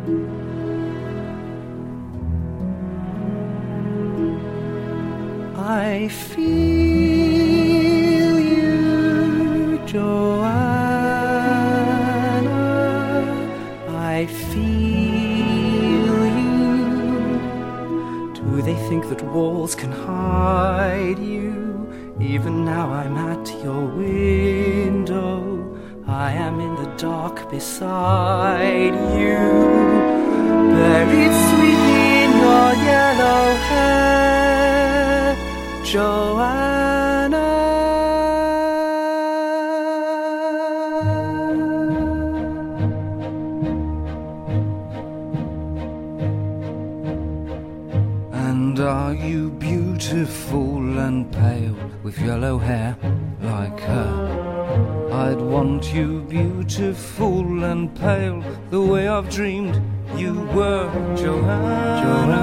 I feel you, Joanna. I feel you. Do they think that walls can hide you? Even now I'm at your window. I am in the dark beside you, buried sweetly in your yellow hair, Joanna. And are you beautiful and pale with yellow hair like her? I'd want you beautiful and pale the way I've dreamed you were, Joanna.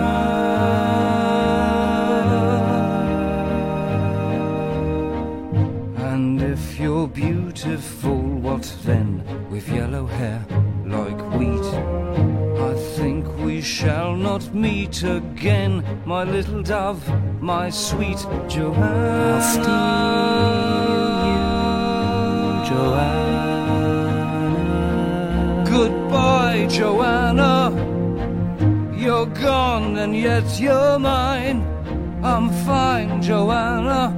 And if you're beautiful, what then with yellow hair like wheat? I think we shall not meet again, my little dove, my sweet Joanna. I'll steal you, Joanna. Goodbye, Joanna. You're gone and yet you're mine. I'm fine, Joanna.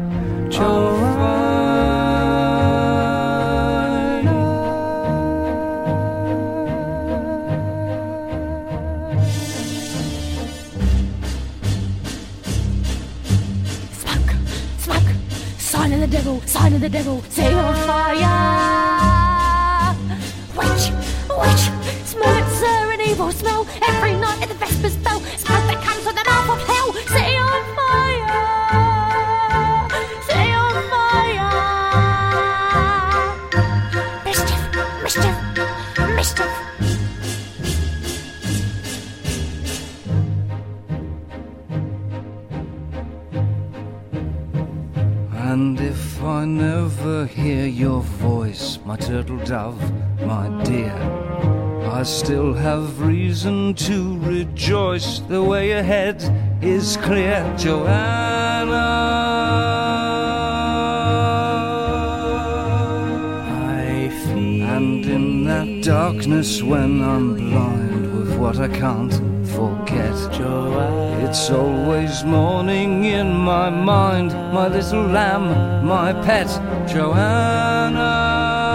Smoke, smoke, sign of the devil, say on fire. Witch, witch, smell it, sir, an evil smell. Every night at the Vespers bell, smoke that comes with an half of hell. Say on fire, say on fire. Mischief, mischief, mischief. And if I never hear your voice, my turtle dove, my dear, I still have reason to rejoice. The way ahead is clear, Joanna. I feel. And in that darkness when I'm blind with what I can't forget, Joanna. it's always morning in my mind, my little lamb, my pet, Joanna.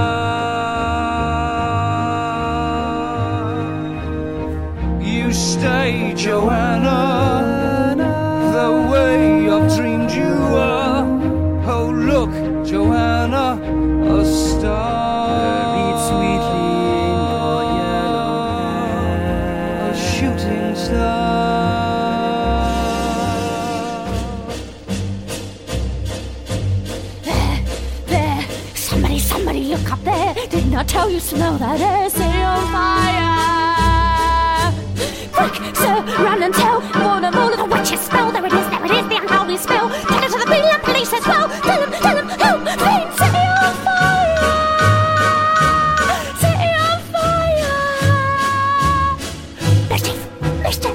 You stay, Joanna, the way I've dreamed you are. Oh look, Joanna, a star. Buried sweetly in your yellow hair, A shooting star. There, somebody look up there. Didn't I tell you smell that air? Say on fire. Quick, sir, run and tell all of the witches spell. There it is, the unholy spell. Tell it to the Greenland police as well. Tell them, help, please, set me on fire. Set me on fire. Mischief, mischief.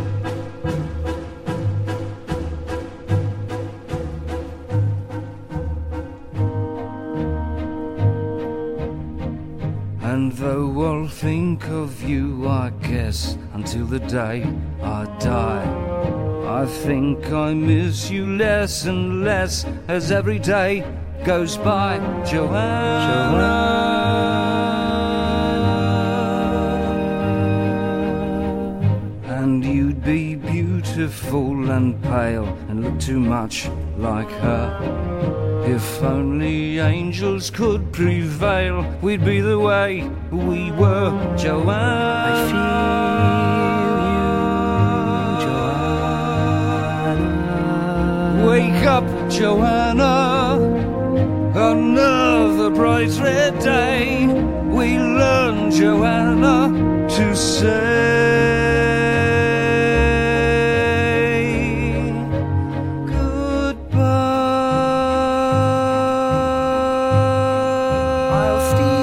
And though I'll think of you, I guess, until the day I die, I think I miss you less and less as every day goes by, Joanna. And you'd be beautiful and pale and look too much like her. If only angels could prevail, we'd be the way we were, Joanna. I feel you, Joanna. Wake up, Joanna. Another bright red day. We learn, Joanna, to say goodbye. I'll steal